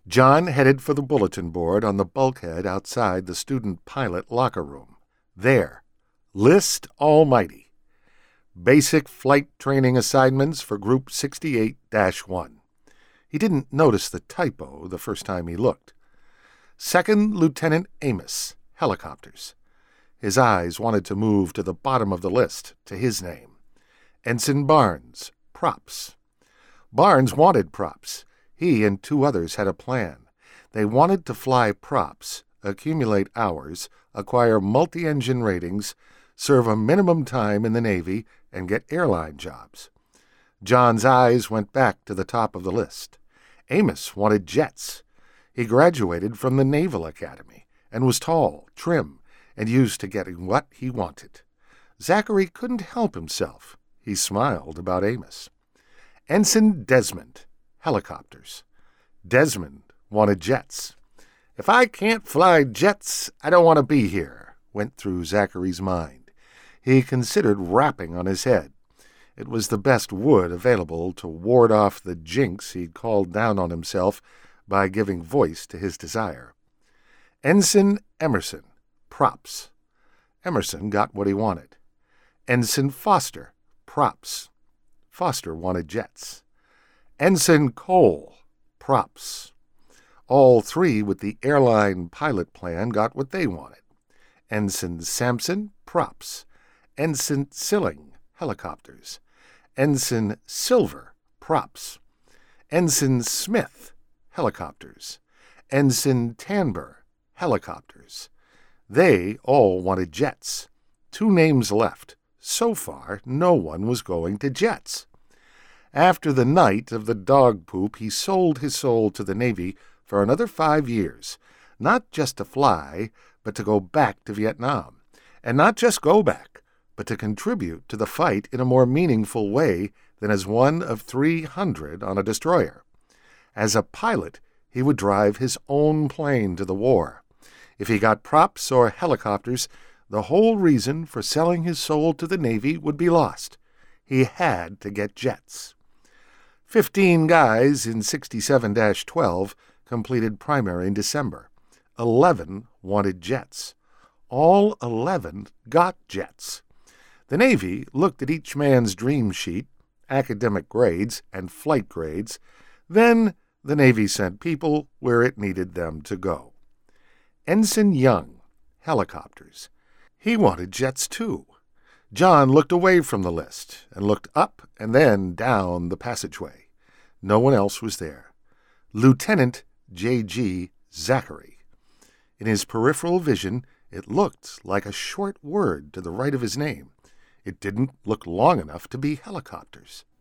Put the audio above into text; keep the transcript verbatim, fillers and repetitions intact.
John headed for the bulletin board on the bulkhead outside the student pilot locker room. There, List Almighty. Basic flight training assignments for Group sixty-eight dash one. He didn't notice the typo the first time he looked. Second Lieutenant Amos, helicopters. His eyes wanted to move to the bottom of the list, to his name. Ensign Barnes, props. Barnes wanted props. He and two others had a plan. They wanted to fly props, accumulate hours, acquire multi-engine ratings, serve a minimum time in the Navy, and get airline jobs. John's eyes went back to the top of the list. Amos wanted jets. He graduated from the Naval Academy and was tall, trim, and used to getting what he wanted. Zachary couldn't help himself. He smiled about Amos. Ensign Desmond, helicopters. Desmond wanted jets. "If I can't fly jets, I don't want to be here," went through Zachary's mind. He considered rapping on his head. It was the best wood available to ward off the jinx he'd called down on himself by giving voice to his desire. Ensign Emerson, props. Emerson got what he wanted. Ensign Foster, props. Foster wanted jets. Ensign Cole, props. All three with the airline pilot plan got what they wanted. Ensign Sampson, props. Ensign Silling, helicopters. Ensign Silver, props. Ensign Smith, helicopters. Ensign Tanber, helicopters. They all wanted jets. Two names left. So far, no one was going to jets. After the night of the dog poop, he sold his soul to the Navy for another five years, not just to fly, but to go back to Vietnam. And not just go back, but to contribute to the fight in a more meaningful way than as one of three hundred on a destroyer. As a pilot, he would drive his own plane to the war. If he got props or helicopters, the whole reason for selling his soul to the Navy would be lost. He had to get jets. Fifteen guys in sixty-seven dash twelve completed primary in December. Eleven wanted jets. All eleven got jets. The Navy looked at each man's dream sheet, academic grades, and flight grades. Then the Navy sent people where it needed them to go. Ensign Young, helicopters. He wanted jets too. John looked away from the list and looked up and then down the passageway. No one else was there. Lieutenant J G Zachary. In his peripheral vision, it looked like a short word to the right of his name. It didn't look long enough to be helicopters.